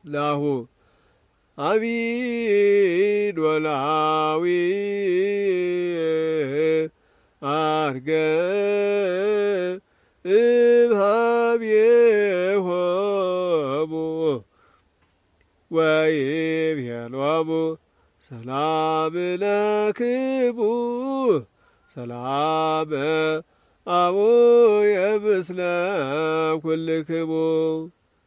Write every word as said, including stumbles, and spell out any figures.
ላሁ አቢድ ወላዊ አርገ እምኀቤሆሙ ወይቤሎሙ ሰላም ለክሙ ሰላም አቡየ ምስለ ኩልክሙ